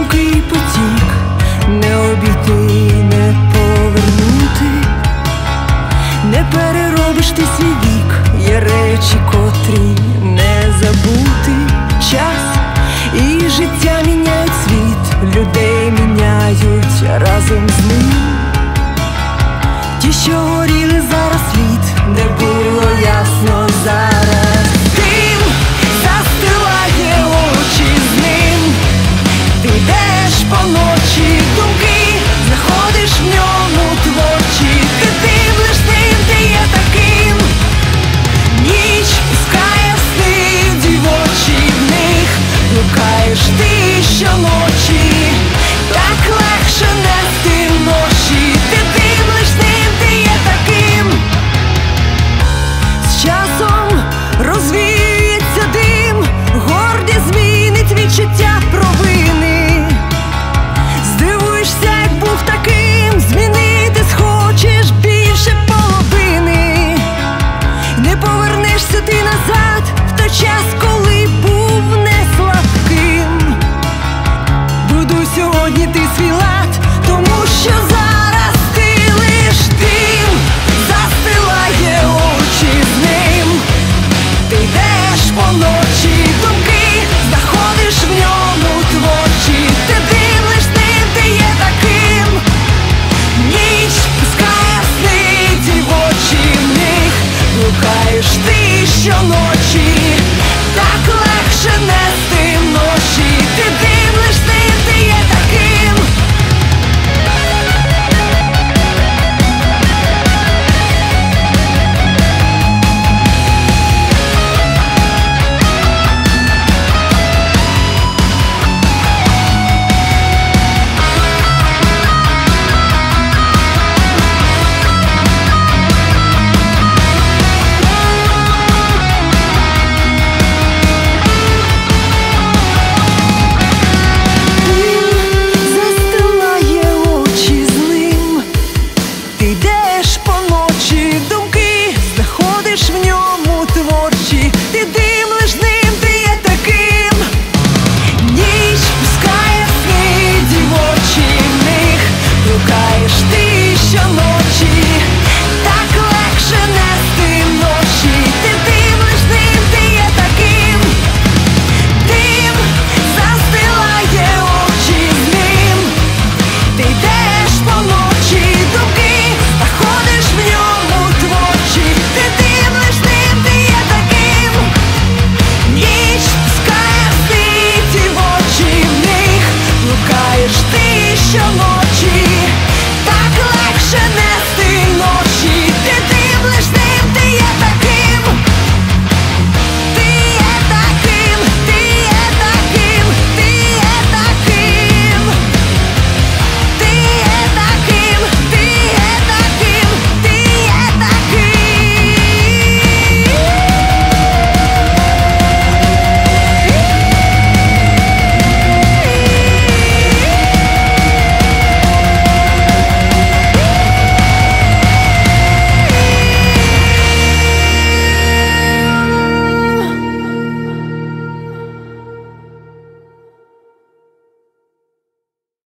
стрімкий потік, не обійти, не повернути. Не переробиш ти свій вік, є речі, котрі не забути. Час і життя міняють світ, людей міняють разом з ним. Ті, що горіли, зараз світ, де було ясно, зараз дим застилає очі з ним. Ти йдеш по ночі, думки знаходиш в ньому творчі. Ти дивлиш ним, ти є таким. Ніч пускає в сни дівочі, в них блукаєш ти щоночі. Так легше нести ноші. Ти дивлиш ним, ти є таким. З часом розвіється дим, гордість змінить відчуття провини. Здивуєшся, як був таким, змінити схочеш більше половини. Не повернешся ти назад в той час, коли був не слабким. Будуй сьогодні ти свій лад, тому що